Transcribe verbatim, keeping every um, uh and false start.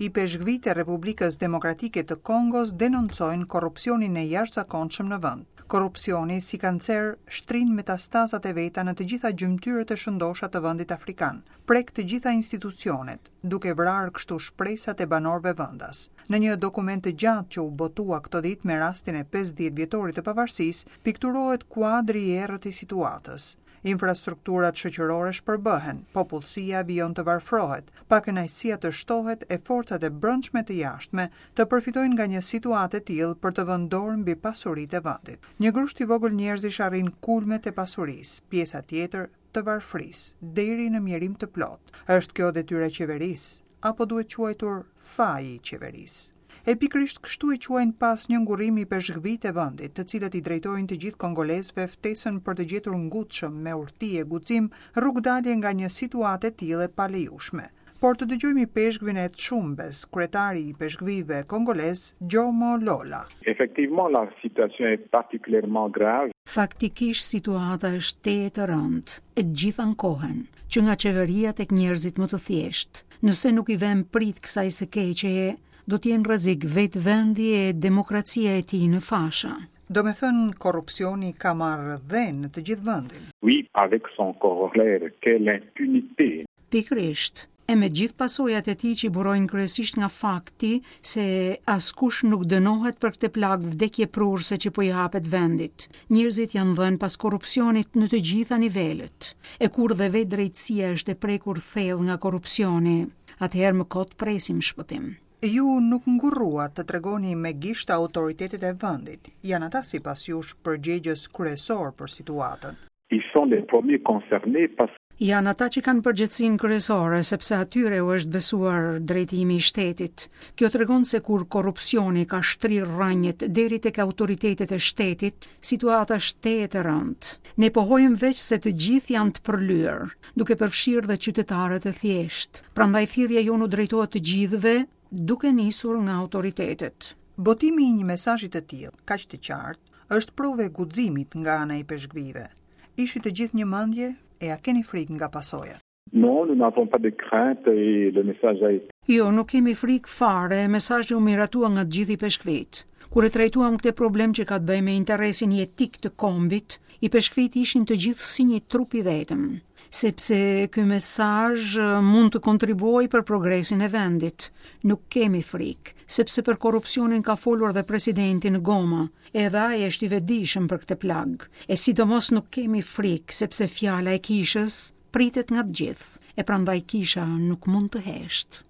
I peshqvit e Republikës Demokratike të Kongos denoncojnë korrupsionin e jashtëzakonshëm në vend. Korrupsioni si kancer shtrin metastazat e veta në të gjitha gjymtyrët e shëndosha të vendit afrikan, prek të gjitha institucionet, duke vrarë kështu shpresat e banorëve vendas. Në një dokument të gjatë që u botua këto ditë me rastin e pesëdhjetë vjetorit të pavarësisë, pikturohet kuadri i errët i situatës. Infrastrukturat shoqërore shpërbëhen, popullsia vijon të varfrohet, pakënaqësia të shtohet e forcat e brendshme të jashtme të përfitojnë nga një situatë e tillë për të vënë dorë mbi pasuritë e vendit. Një grusht i vogël njerëzish arrin kulmet e pasurisë, pjesa tjetër të varfërisë, deri në mjerim të plotë. Është kjo detyra e qeverisë, apo duhet quajtur faji i qeverisë? E pikrisht kështu e quajnë pas një ngurrimi i peshqvit e vendit, të cilët i drejtojnë të gjithë kongolezëve ftesën për të gjetur ngutshëm me urti e guxim rrugdalje nga një situatë e tillë e palejueshme. Por të dëgjojmë peshqvin e Tshumbes, kryetari i peshqvive kongolez, Gjomo Lola. Effectivement, la situation est particulièrement grave. Faktikisht situata është e rëndë, e gjithë ankohen, që nga qeveria tek njerëzit më të thjeshtë. Nëse nuk i vëmë prit kësaj së keqeje, do t'jenë rrezik vetë vendi e demokracia e tij në fasha. Do me thënë korrupsioni ka marrë dhënë në të gjithë vendin. Oui, avec son corollaire, qu'est l'impunité. Pikrisht, e me gjithë pasojat e tij që burojnë kryesisht nga fakti se askush nuk dënohet për këtë plagë vdekje prurse që po i hapet vendit. Njerëzit janë dhënë pas korrupsionit në të gjitha nivelet. E kur dhe vetë drejtësia është e prekur thellë nga korrupsioni, atëherë më kot presim shpëtim. Ju nuk ngurruat të tregoni me gisht autoritetet e vendit. Janë ata sipas jush përgjegjës kryesor për situatën. Ils sont les premiers concernés parce Janë ata që kanë përgjegjësinë kryesore sepse atyre u është besuar drejtimi i shtetit. Kjo tregon se kur korrupsioni ka shtrirë rrënjët deri tek autoritetet e shtetit, situata është e rëndë. Ne pohojmë veç se të gjithë janë të përlyer, duke përfshirë dhe qytetarët e thjeshtë. Prandaj thirrja jonë u drejtohet të gjithëve, duke nisur nga autoritetet. Botimi i një mesazhi të tillë, kaq të qartë, është provë e guximit nga ana e peshqvive. Ishi të gjithë një mendje e a keni frikë nga pasojat? non, nous n'avons pas de crainte et le message a été. Jo, nuk kemi frikë fare, mesazhi u miratua nga të gjithë i peshqvit. Kur e trajtuam këtë problem që ka të bëjë me interesin jetik të kombit, i peshqvit ishin të gjithë si një trup i vetëm, sepse ky mesazh mund të kontribuojë për progresin e vendit. Nuk kemi frikë, sepse për korrupsionin ka folur dhe presidenti në Goma, edhe ai është i vetëdijshëm për këtë plag. E sidomos nuk kemi frikë, sepse fjala e kishës pritet nga të gjithë, e prandaj kisha nuk mund të heshtë.